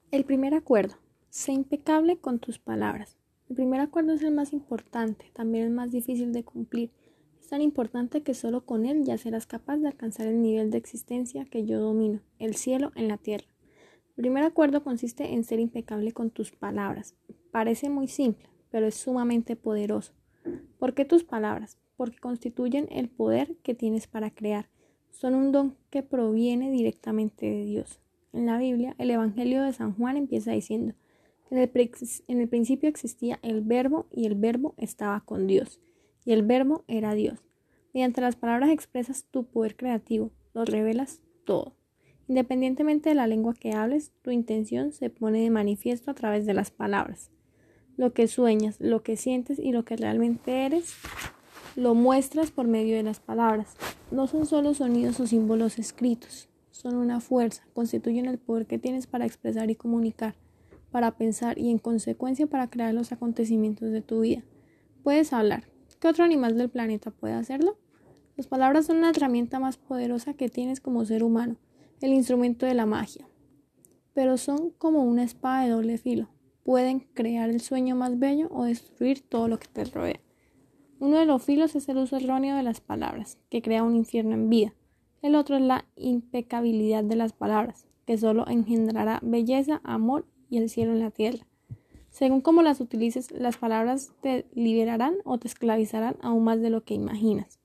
El primer acuerdo. Sé impecable con tus palabras. El primer acuerdo es el más importante, también el más difícil de cumplir. Es tan importante que solo con él ya serás capaz de alcanzar el nivel de existencia que yo domino, el cielo en la tierra. El primer acuerdo consiste en ser impecable con tus palabras. Parece muy simple, pero es sumamente poderoso. ¿Por qué tus palabras? Porque constituyen el poder que tienes para crear. Son un don que proviene directamente de Dios. En la Biblia, el Evangelio de San Juan empieza diciendo: en el principio existía el Verbo y el Verbo estaba con Dios, y el Verbo era Dios. Mediante las palabras expresas tu poder creativo, lo revelas todo. Independientemente de la lengua que hables, tu intención se pone de manifiesto a través de las palabras. Lo que sueñas, lo que sientes y lo que realmente eres, lo muestras por medio de las palabras. No son solo sonidos o símbolos escritos, son una fuerza, constituyen el poder que tienes para expresar y comunicar, para pensar y en consecuencia para crear los acontecimientos de tu vida. Puedes hablar. ¿Qué otro animal del planeta puede hacerlo? Las palabras son la herramienta más poderosa que tienes como ser humano, el instrumento de la magia. Pero son como una espada de doble filo. Pueden crear el sueño más bello o destruir todo lo que te rodea. Uno de los filos es el uso erróneo de las palabras, que crea un infierno en vida. El otro es la impecabilidad de las palabras, que solo engendrará belleza, amor y el cielo en la tierra. Según cómo las utilices, las palabras te liberarán o te esclavizarán aún más de lo que imaginas.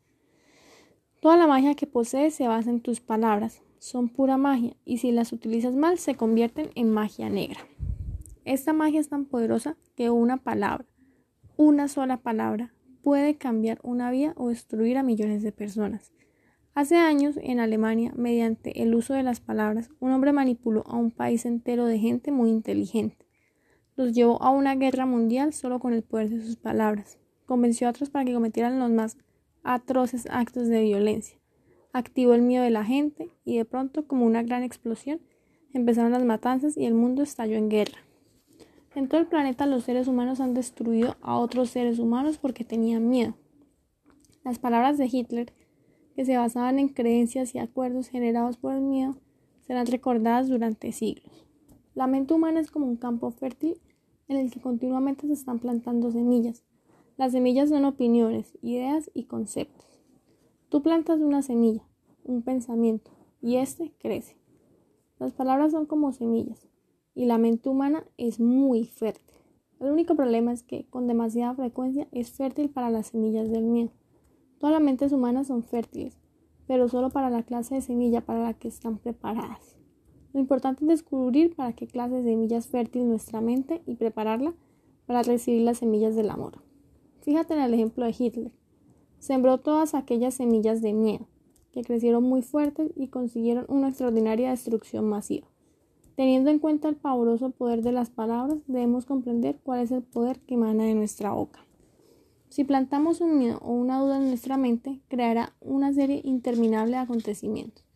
Toda la magia que posees se basa en tus palabras. Son pura magia y si las utilizas mal se convierten en magia negra. Esta magia es tan poderosa que una palabra, una sola palabra, puede cambiar una vida o destruir a millones de personas. Hace años, en Alemania, mediante el uso de las palabras, un hombre manipuló a un país entero de gente muy inteligente. Los llevó a una guerra mundial solo con el poder de sus palabras. Convenció a otros para que cometieran los más atroces actos de violencia. Activó el miedo de la gente y de pronto, como una gran explosión, empezaron las matanzas y el mundo estalló en guerra. En todo el planeta los seres humanos han destruido a otros seres humanos porque tenían miedo. Las palabras de Hitler, que se basaban en creencias y acuerdos generados por el miedo, serán recordadas durante siglos. La mente humana es como un campo fértil en el que continuamente se están plantando semillas. Las semillas son opiniones, ideas y conceptos. Tú plantas una semilla, un pensamiento, y éste crece. Las palabras son como semillas, y la mente humana es muy fértil. El único problema es que con demasiada frecuencia es fértil para las semillas del miedo. Todas las mentes humanas son fértiles, pero solo para la clase de semilla para la que están preparadas. Lo importante es descubrir para qué clase de semilla es fértil nuestra mente y prepararla para recibir las semillas del amor. Fíjate en el ejemplo de Hitler. Sembró todas aquellas semillas de miedo, que crecieron muy fuertes y consiguieron una extraordinaria destrucción masiva. Teniendo en cuenta el pavoroso poder de las palabras, debemos comprender cuál es el poder que emana de nuestra boca. Si plantamos un miedo o una duda en nuestra mente, creará una serie interminable de acontecimientos.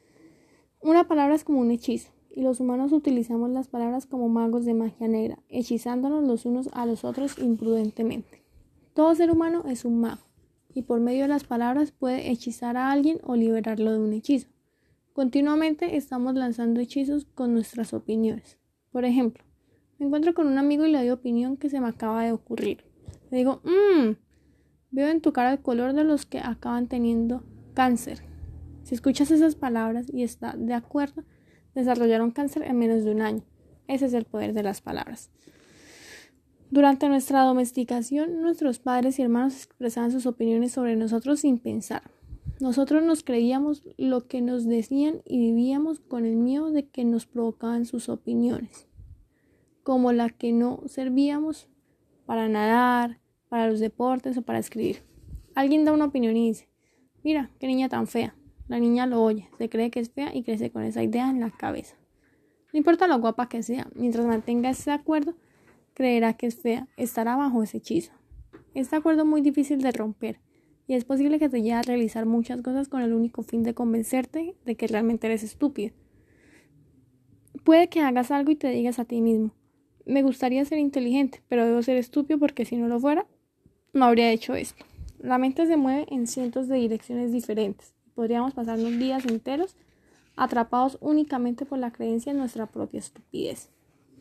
Una palabra es como un hechizo, y los humanos utilizamos las palabras como magos de magia negra, hechizándonos los unos a los otros imprudentemente. Todo ser humano es un mago, y por medio de las palabras puede hechizar a alguien o liberarlo de un hechizo. Continuamente estamos lanzando hechizos con nuestras opiniones. Por ejemplo, me encuentro con un amigo y le doy opinión que se me acaba de ocurrir. Le digo, veo en tu cara el color de los que acaban teniendo cáncer. Si escuchas esas palabras y estás de acuerdo, desarrollaron cáncer en menos de un año. Ese es el poder de las palabras. Durante nuestra domesticación, nuestros padres y hermanos expresaban sus opiniones sobre nosotros sin pensar. Nosotros nos creíamos lo que nos decían y vivíamos con el miedo de que nos provocaban sus opiniones, como la que no servíamos para nadar, para los deportes o para escribir. Alguien da una opinión y dice, mira, qué niña tan fea. La niña lo oye, se cree que es fea y crece con esa idea en la cabeza. No importa lo guapa que sea, mientras mantenga ese acuerdo, creerá que es fea, estará bajo ese hechizo. Este acuerdo es muy difícil de romper y es posible que te lleve a realizar muchas cosas con el único fin de convencerte de que realmente eres estúpido. Puede que hagas algo y te digas a ti mismo, me gustaría ser inteligente, pero debo ser estúpido porque si no lo fuera, no habría hecho esto. La mente se mueve en cientos de direcciones diferentes. Podríamos pasarnos días enteros atrapados únicamente por la creencia en nuestra propia estupidez.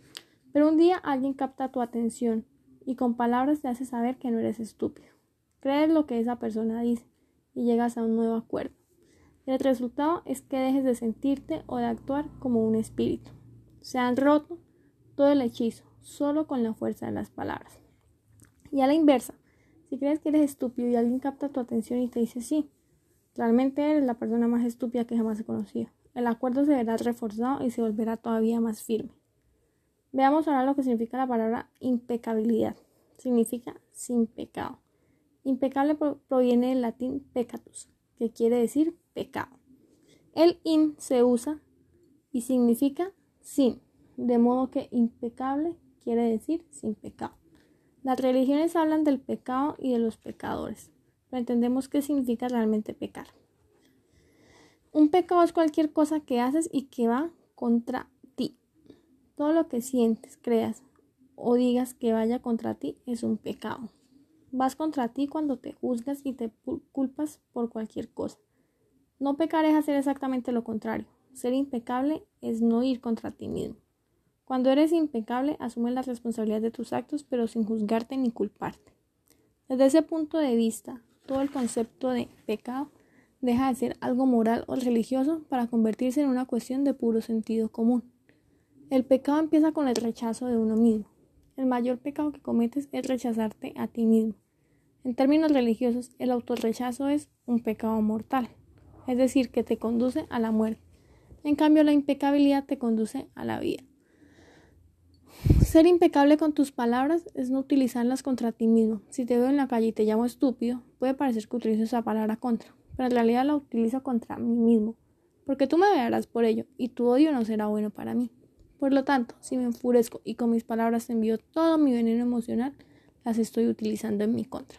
Pero un día alguien capta tu atención y con palabras te hace saber que no eres estúpido. Crees lo que esa persona dice y llegas a un nuevo acuerdo. El resultado es que dejes de sentirte o de actuar como un espíritu. Se han roto todo el hechizo solo con la fuerza de las palabras. Y a la inversa, si crees que eres estúpido y alguien capta tu atención y te dice sí, realmente eres la persona más estúpida que jamás he conocido. El acuerdo se verá reforzado y se volverá todavía más firme. Veamos ahora lo que significa la palabra impecabilidad. Significa sin pecado. Impecable proviene del latín peccatus, que quiere decir pecado. El in se usa y significa sin, de modo que impecable quiere decir sin pecado. Las religiones hablan del pecado y de los pecadores, pero entendemos qué significa realmente pecar. Un pecado es cualquier cosa que haces y que va contra ti. Todo lo que sientes, creas o digas que vaya contra ti es un pecado. Vas contra ti cuando te juzgas y te culpas por cualquier cosa. No pecar es hacer exactamente lo contrario. Ser impecable es no ir contra ti mismo. Cuando eres impecable, asumes la responsabilidad de tus actos, pero sin juzgarte ni culparte. Desde ese punto de vista, todo el concepto de pecado deja de ser algo moral o religioso para convertirse en una cuestión de puro sentido común. El pecado empieza con el rechazo de uno mismo. El mayor pecado que cometes es rechazarte a ti mismo. En términos religiosos, el autorrechazo es un pecado mortal, es decir, que te conduce a la muerte. En cambio, la impecabilidad te conduce a la vida. Ser impecable con tus palabras es no utilizarlas contra ti mismo. Si te veo en la calle y te llamo estúpido, puede parecer que utilizo esa palabra contra, pero en realidad la utilizo contra mí mismo, porque tú me odiarás por ello y tu odio no será bueno para mí. Por lo tanto, si me enfurezco y con mis palabras te envío todo mi veneno emocional, las estoy utilizando en mi contra.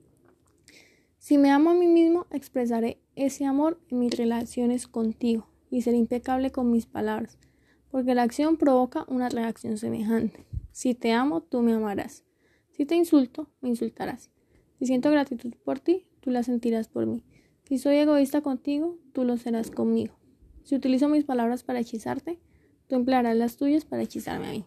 Si me amo a mí mismo, expresaré ese amor en mis relaciones contigo y seré impecable con mis palabras, porque la acción provoca una reacción semejante. Si te amo, tú me amarás. Si te insulto, me insultarás. Si siento gratitud por ti, tú la sentirás por mí. Si soy egoísta contigo, tú lo serás conmigo. Si utilizo mis palabras para hechizarte, tú emplearás las tuyas para hechizarme a mí.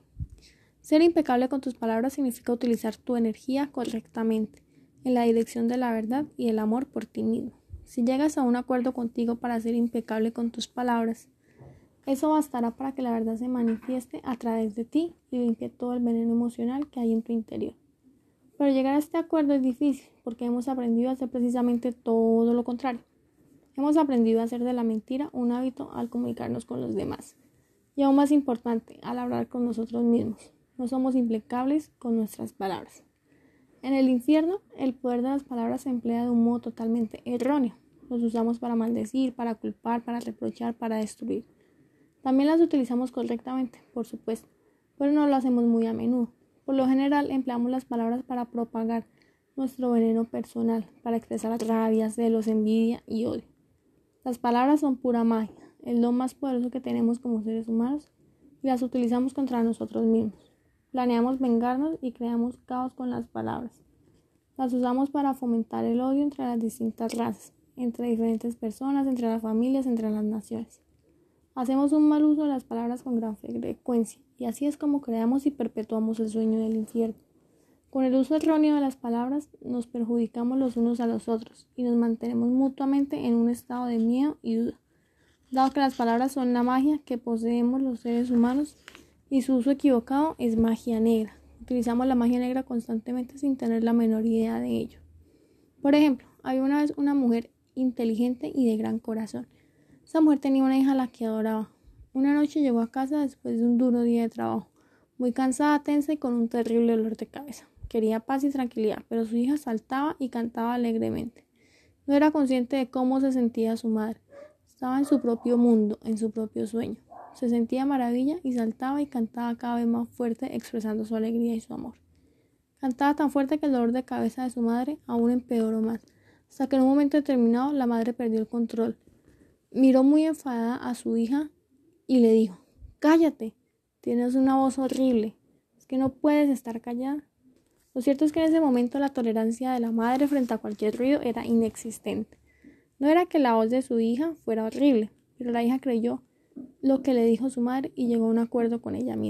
Ser impecable con tus palabras significa utilizar tu energía correctamente, en la dirección de la verdad y el amor por ti mismo. Si llegas a un acuerdo contigo para ser impecable con tus palabras, eso bastará para que la verdad se manifieste a través de ti y limpie todo el veneno emocional que hay en tu interior. Pero llegar a este acuerdo es difícil porque hemos aprendido a hacer precisamente todo lo contrario. Hemos aprendido a hacer de la mentira un hábito al comunicarnos con los demás. Y aún más importante, al hablar con nosotros mismos. No somos impecables con nuestras palabras. En el infierno, el poder de las palabras se emplea de un modo totalmente erróneo. Los usamos para maldecir, para culpar, para reprochar, para destruir. También las utilizamos correctamente, por supuesto, pero no lo hacemos muy a menudo. Por lo general, empleamos las palabras para propagar nuestro veneno personal, para expresar rabia, celos, envidia y odio. Las palabras son pura magia, el don más poderoso que tenemos como seres humanos, y las utilizamos contra nosotros mismos. Planeamos vengarnos y creamos caos con las palabras. Las usamos para fomentar el odio entre las distintas razas, entre diferentes personas, entre las familias, entre las naciones. Hacemos un mal uso de las palabras con gran frecuencia, y así es como creamos y perpetuamos el sueño del infierno. Con el uso erróneo de las palabras nos perjudicamos los unos a los otros y nos mantenemos mutuamente en un estado de miedo y duda. Dado que las palabras son la magia que poseemos los seres humanos y su uso equivocado es magia negra. Utilizamos la magia negra constantemente sin tener la menor idea de ello. Por ejemplo, había una vez una mujer inteligente y de gran corazón. Esa mujer tenía una hija a la que adoraba. Una noche llegó a casa después de un duro día de trabajo, muy cansada, tensa y con un terrible dolor de cabeza. Quería paz y tranquilidad, pero su hija saltaba y cantaba alegremente. No era consciente de cómo se sentía su madre. Estaba en su propio mundo, en su propio sueño. Se sentía maravilla y saltaba y cantaba cada vez más fuerte, expresando su alegría y su amor. Cantaba tan fuerte que el dolor de cabeza de su madre aún empeoró más, hasta que en un momento determinado la madre perdió el control. Miró muy enfadada a su hija y le dijo: «Cállate, tienes una voz horrible, es que no puedes estar callada». Lo cierto es que en ese momento la tolerancia de la madre frente a cualquier ruido era inexistente. No era que la voz de su hija fuera horrible, pero la hija creyó lo que le dijo su madre y llegó a un acuerdo con ella misma.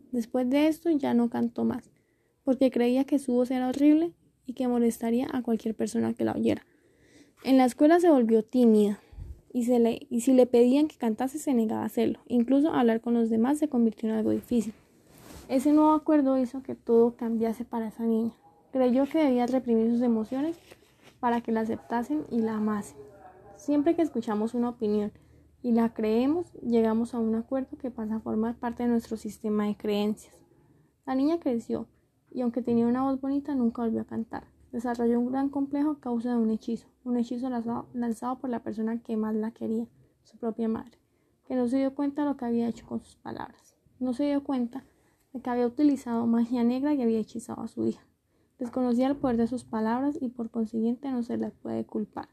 Después de esto ya no cantó más, porque creía que su voz era horrible y que molestaría a cualquier persona que la oyera. En la escuela se volvió tímida y si le pedían que cantase se negaba a hacerlo. Incluso hablar con los demás se convirtió en algo difícil. Ese nuevo acuerdo hizo que todo cambiase para esa niña. Creyó que debía reprimir sus emociones para que la aceptasen y la amasen. Siempre que escuchamos una opinión y la creemos, llegamos a un acuerdo que pasa a formar parte de nuestro sistema de creencias. La niña creció y aunque tenía una voz bonita nunca volvió a cantar. Desarrolló un gran complejo a causa de un hechizo lanzado por la persona que más la quería, su propia madre, que no se dio cuenta de lo que había hecho con sus palabras. No se dio cuenta de que había utilizado magia negra y había hechizado a su hija. Desconocía el poder de sus palabras y por consiguiente no se la puede culpar.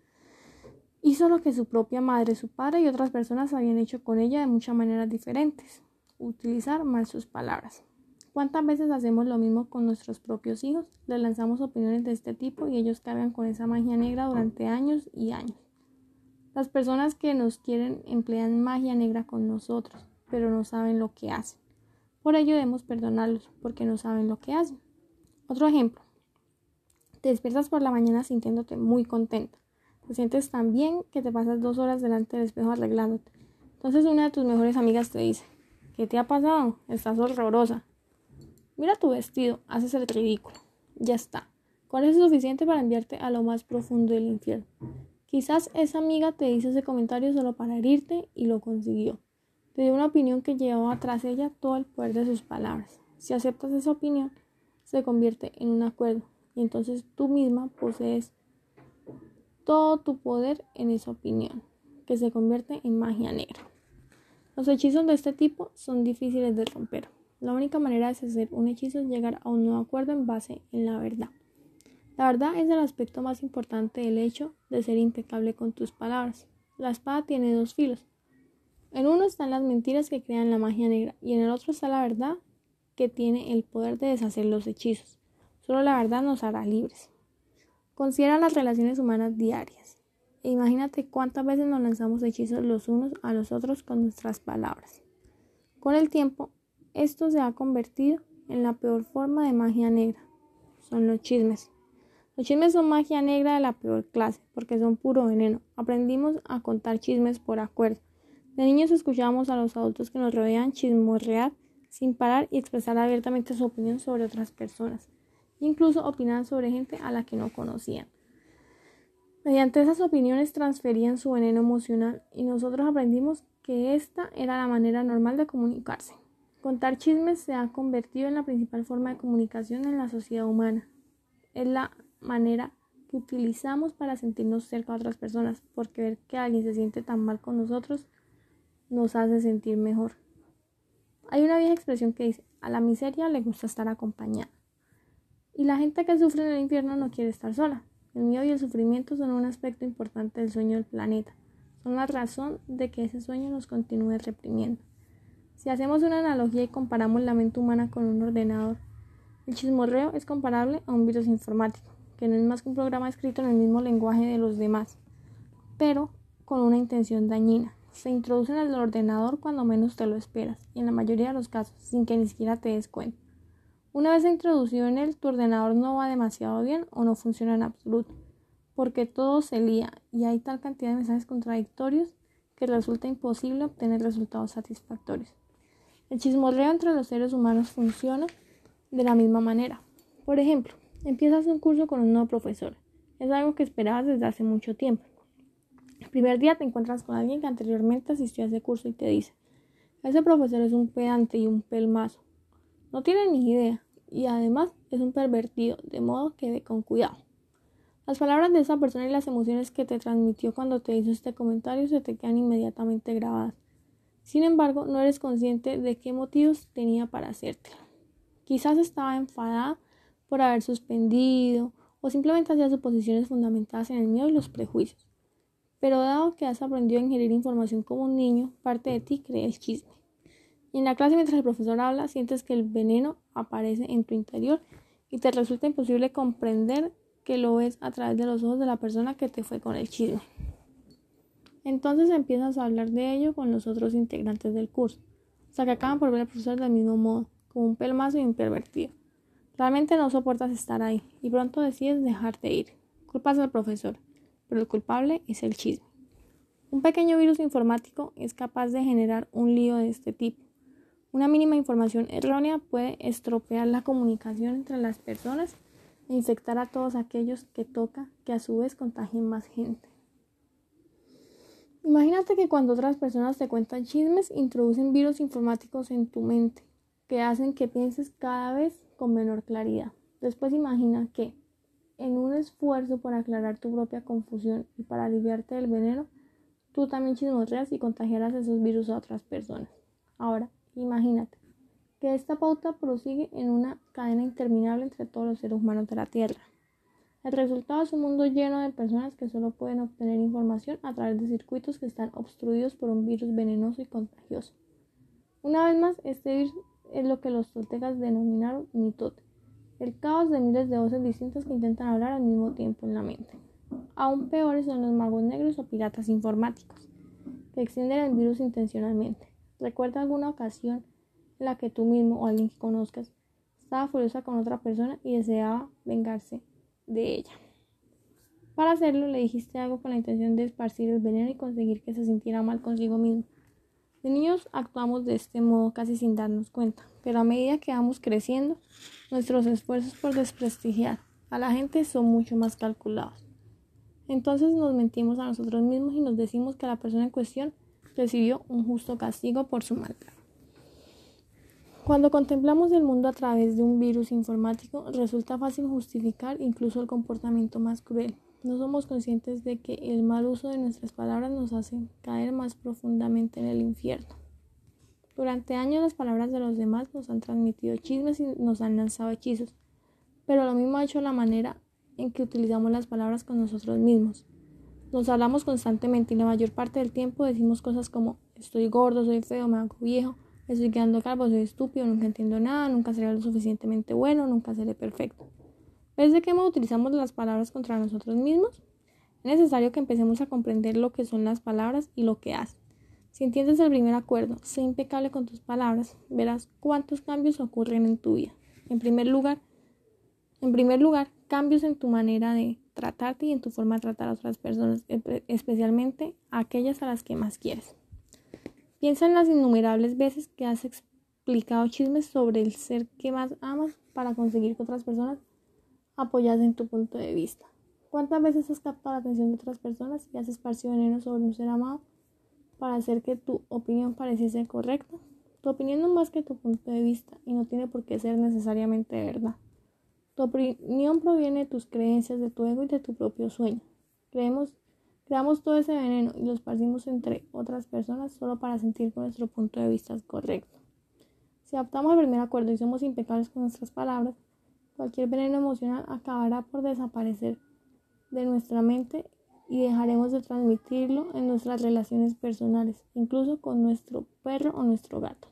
Hizo lo que su propia madre, su padre y otras personas habían hecho con ella de muchas maneras diferentes: utilizar mal sus palabras. ¿Cuántas veces hacemos lo mismo con nuestros propios hijos? Les lanzamos opiniones de este tipo y ellos cargan con esa magia negra durante años y años. Las personas que nos quieren emplean magia negra con nosotros, pero no saben lo que hacen. Por ello debemos perdonarlos, porque no saben lo que hacen. Otro ejemplo. Te despiertas por la mañana sintiéndote muy contenta. Te sientes tan bien que te pasas 2 horas delante del espejo arreglándote. Entonces una de tus mejores amigas te dice: ¿qué te ha pasado? Estás horrorosa. Mira tu vestido, haces el ridículo. Ya está. Con eso es suficiente para enviarte a lo más profundo del infierno. Quizás esa amiga te hizo ese comentario solo para herirte y lo consiguió. Te dio una opinión que llevaba tras ella todo el poder de sus palabras. Si aceptas esa opinión, se convierte en un acuerdo y entonces tú misma posees todo tu poder en esa opinión, que se convierte en magia negra. Los hechizos de este tipo son difíciles de romper. La única manera de hacer un hechizo es llegar a un nuevo acuerdo en base en la verdad. La verdad es el aspecto más importante del hecho de ser impecable con tus palabras. La espada tiene 2 filos. En uno están las mentiras que crean la magia negra y en el otro está la verdad que tiene el poder de deshacer los hechizos. Solo la verdad nos hará libres. Considera las relaciones humanas diarias e imagínate cuántas veces nos lanzamos hechizos los unos a los otros con nuestras palabras. Con el tiempo, esto se ha convertido en la peor forma de magia negra. Son los chismes. Los chismes son magia negra de la peor clase, porque son puro veneno. Aprendimos a contar chismes por acuerdo. De niños escuchábamos a los adultos que nos rodean chismorrear sin parar y expresar abiertamente su opinión sobre otras personas. Incluso opinaban sobre gente a la que no conocían. Mediante esas opiniones transferían su veneno emocional y nosotros aprendimos que esta era la manera normal de comunicarse. Contar chismes se ha convertido en la principal forma de comunicación en la sociedad humana. Es la manera que utilizamos para sentirnos cerca de otras personas, porque ver que alguien se siente tan mal con nosotros nos hace sentir mejor. Hay una vieja expresión que dice: a la miseria le gusta estar acompañada. Y la gente que sufre en el infierno no quiere estar sola. El miedo y el sufrimiento son un aspecto importante del sueño del planeta. Son la razón de que ese sueño nos continúe reprimiendo. Si hacemos una analogía y comparamos la mente humana con un ordenador, el chismorreo es comparable a un virus informático, que no es más que un programa escrito en el mismo lenguaje de los demás, pero con una intención dañina. Se introduce en el ordenador cuando menos te lo esperas, y en la mayoría de los casos, sin que ni siquiera te des cuenta. Una vez introducido en él, tu ordenador no va demasiado bien o no funciona en absoluto, porque todo se lía y hay tal cantidad de mensajes contradictorios que resulta imposible obtener resultados satisfactorios. El chismorreo entre los seres humanos funciona de la misma manera. Por ejemplo, empiezas un curso con un nuevo profesor. Es algo que esperabas desde hace mucho tiempo. El primer día te encuentras con alguien que anteriormente asistió a ese curso y te dice: ese profesor es un pedante y un pelmazo. No tiene ni idea y además es un pervertido, de modo que ve con cuidado. Las palabras de esa persona y las emociones que te transmitió cuando te hizo este comentario se te quedan inmediatamente grabadas. Sin embargo, no eres consciente de qué motivos tenía para hacértelo. Quizás estaba enfadada por haber suspendido o simplemente hacía suposiciones fundamentadas en el miedo y los prejuicios. Pero dado que has aprendido a ingerir información como un niño, parte de ti cree el chisme. Y en la clase, mientras el profesor habla, sientes que el veneno aparece en tu interior y te resulta imposible comprender que lo ves a través de los ojos de la persona que te fue con el chisme. Entonces empiezas a hablar de ello con los otros integrantes del curso. hasta que acaban por ver al profesor del mismo modo, como un pelmazo y un pervertido. Realmente no soportas estar ahí y pronto decides dejarte ir. Culpas al profesor, pero el culpable es el chisme. Un pequeño virus informático es capaz de generar un lío de este tipo. Una mínima información errónea puede estropear la comunicación entre las personas e infectar a todos aquellos que toca, que a su vez contagien más gente. Imagínate que cuando otras personas te cuentan chismes, introducen virus informáticos en tu mente, que hacen que pienses cada vez con menor claridad. Después imagina que, en un esfuerzo por aclarar tu propia confusión y para aliviarte del veneno, tú también chismorreas y contagiarás esos virus a otras personas. Ahora, imagínate que esta pauta prosigue en una cadena interminable entre todos los seres humanos de la Tierra. El resultado es un mundo lleno de personas que solo pueden obtener información a través de circuitos que están obstruidos por un virus venenoso y contagioso. Una vez más, este virus es lo que los toltecas denominaron mitote, el caos de miles de voces distintas que intentan hablar al mismo tiempo en la mente. Aún peores son los magos negros o piratas informáticos, que extienden el virus intencionalmente. ¿Recuerda alguna ocasión en la que tú mismo o alguien que conozcas estaba furiosa con otra persona y deseaba vengarse de ella? Para hacerlo, le dijiste algo con la intención de esparcir el veneno y conseguir que se sintiera mal consigo mismo. De niños actuamos de este modo casi sin darnos cuenta, pero a medida que vamos creciendo, nuestros esfuerzos por desprestigiar a la gente son mucho más calculados. Entonces nos mentimos a nosotros mismos y nos decimos que la persona en cuestión recibió un justo castigo por su maldad. Cuando contemplamos el mundo a través de un virus informático, resulta fácil justificar incluso el comportamiento más cruel. No somos conscientes de que el mal uso de nuestras palabras nos hace caer más profundamente en el infierno. Durante años las palabras de los demás nos han transmitido chismes y nos han lanzado hechizos, pero lo mismo ha hecho la manera en que utilizamos las palabras con nosotros mismos. Nos hablamos constantemente y la mayor parte del tiempo decimos cosas como estoy gordo, soy feo, me hago viejo, estoy quedando calvo, soy estúpido, nunca entiendo nada, nunca seré lo suficientemente bueno, nunca seré perfecto. ¿Ves de qué modo utilizamos las palabras contra nosotros mismos? Es necesario que empecemos a comprender lo que son las palabras y lo que hacen. Si entiendes el primer acuerdo, sé impecable con tus palabras, verás cuántos cambios ocurren en tu vida. En primer lugar, cambios en tu manera de tratarte y en tu forma de tratar a otras personas, especialmente a aquellas a las que más quieres. Piensa en las innumerables veces que has explicado chismes sobre el ser que más amas para conseguir que otras personas apoyasen en tu punto de vista. ¿Cuántas veces has captado la atención de otras personas y has esparcido veneno sobre un ser amado para hacer que tu opinión pareciese correcta? Tu opinión no es más que tu punto de vista y no tiene por qué ser necesariamente verdad. Tu opinión proviene de tus creencias, de tu ego y de tu propio sueño. Creamos todo ese veneno y lo esparcimos entre otras personas solo para sentir que nuestro punto de vista es correcto. Si adoptamos el primer acuerdo y somos impecables con nuestras palabras, cualquier veneno emocional acabará por desaparecer de nuestra mente y dejaremos de transmitirlo en nuestras relaciones personales, incluso con nuestro perro o nuestro gato.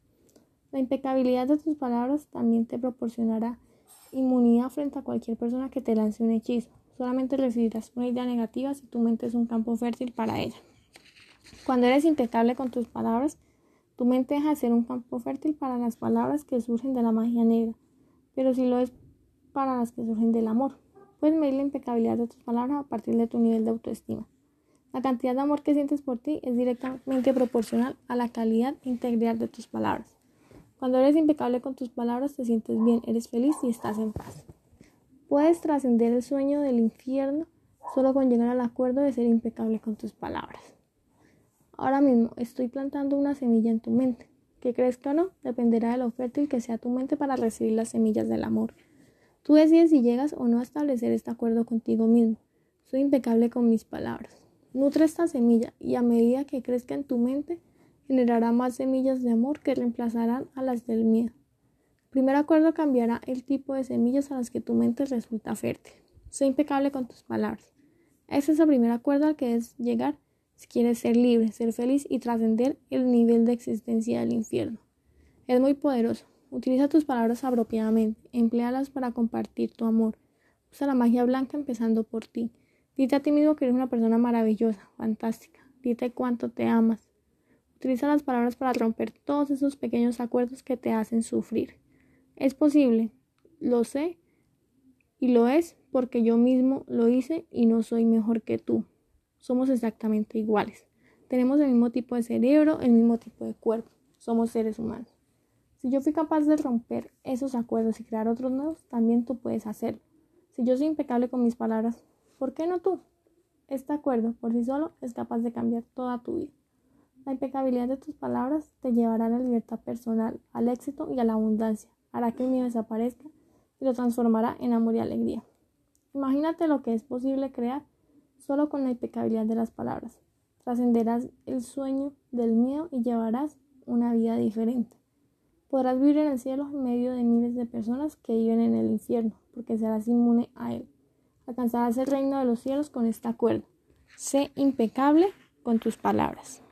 La impecabilidad de tus palabras también te proporcionará inmunidad frente a cualquier persona que te lance un hechizo. Solamente recibirás una idea negativa si tu mente es un campo fértil para ella. Cuando eres impecable con tus palabras, tu mente deja de ser un campo fértil para las palabras que surgen de la magia negra, pero sí lo es para las que surgen del amor. Puedes medir la impecabilidad de tus palabras a partir de tu nivel de autoestima. La cantidad de amor que sientes por ti es directamente proporcional a la calidad e integridad de tus palabras. Cuando eres impecable con tus palabras, te sientes bien, eres feliz y estás en paz. Puedes trascender el sueño del infierno solo con llegar al acuerdo de ser impecable con tus palabras. Ahora mismo estoy plantando una semilla en tu mente. Que crezca o no, dependerá de lo fértil que sea tu mente para recibir las semillas del amor. Tú decides si llegas o no a establecer este acuerdo contigo mismo. Soy impecable con mis palabras. Nutre esta semilla y a medida que crezca en tu mente, generará más semillas de amor que reemplazarán a las del miedo. El primer acuerdo cambiará el tipo de semillas a las que tu mente resulta fértil. Sé impecable con tus palabras. Ese es el primer acuerdo al que debes llegar si quieres ser libre, ser feliz y trascender el nivel de existencia del infierno. Es muy poderoso. Utiliza tus palabras apropiadamente. Empléalas para compartir tu amor. Usa la magia blanca empezando por ti. Dite a ti mismo que eres una persona maravillosa, fantástica. Dite cuánto te amas. Utiliza las palabras para romper todos esos pequeños acuerdos que te hacen sufrir. Es posible, lo sé y lo es porque yo mismo lo hice y no soy mejor que tú. Somos exactamente iguales. Tenemos el mismo tipo de cerebro, el mismo tipo de cuerpo. Somos seres humanos. Si yo fui capaz de romper esos acuerdos y crear otros nuevos, también tú puedes hacerlo. Si yo soy impecable con mis palabras, ¿por qué no tú? Este acuerdo por sí solo es capaz de cambiar toda tu vida. La impecabilidad de tus palabras te llevará a la libertad personal, al éxito y a la abundancia. Hará que el miedo desaparezca y lo transformará en amor y alegría. Imagínate lo que es posible crear solo con la impecabilidad de las palabras. Trascenderás el sueño del miedo y llevarás una vida diferente. Podrás vivir en el cielo en medio de miles de personas que viven en el infierno, porque serás inmune a él. Alcanzarás el reino de los cielos con este acuerdo. Sé impecable con tus palabras.